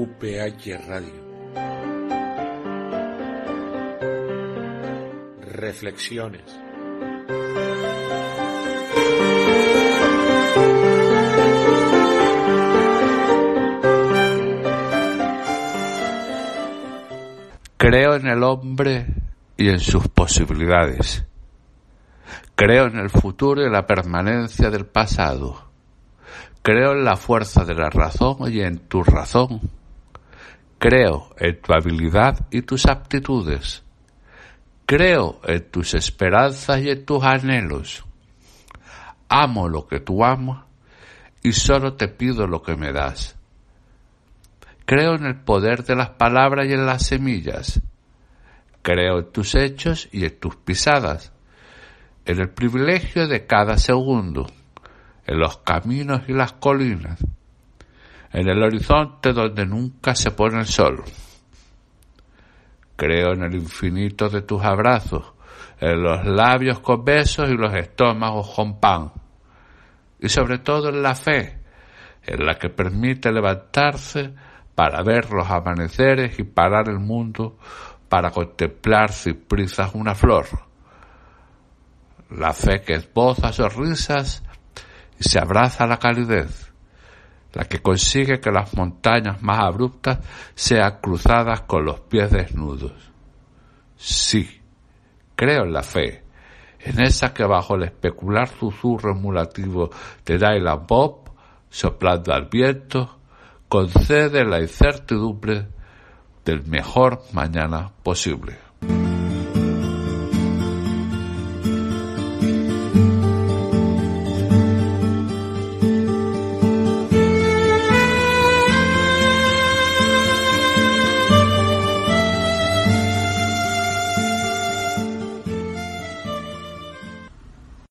UPH Radio. Reflexiones. Creo en el hombre y en sus posibilidades. Creo en el futuro y la permanencia del pasado. Creo en la fuerza de la razón y en tu razón. Creo en tu habilidad y tus aptitudes. Creo en tus esperanzas y en tus anhelos. Amo lo que tú amas y solo te pido lo que me das. Creo en el poder de las palabras y en las semillas. Creo en tus hechos y en tus pisadas, en el privilegio de cada segundo, en los caminos y las colinas, en el horizonte donde nunca se pone el sol. Creo en el infinito de tus abrazos, en los labios con besos y los estómagos con pan, y sobre todo en la fe, en la que permite levantarse para ver los amaneceres y parar el mundo para contemplar sin prisas una flor. La fe que esboza sonrisas y se abraza a la calidez, la que consigue que las montañas más abruptas sean cruzadas con los pies desnudos. Sí, creo en la fe, en esa que bajo el especular susurro emulativo de Dylan Bob, soplando al viento, concede la incertidumbre del mejor mañana posible.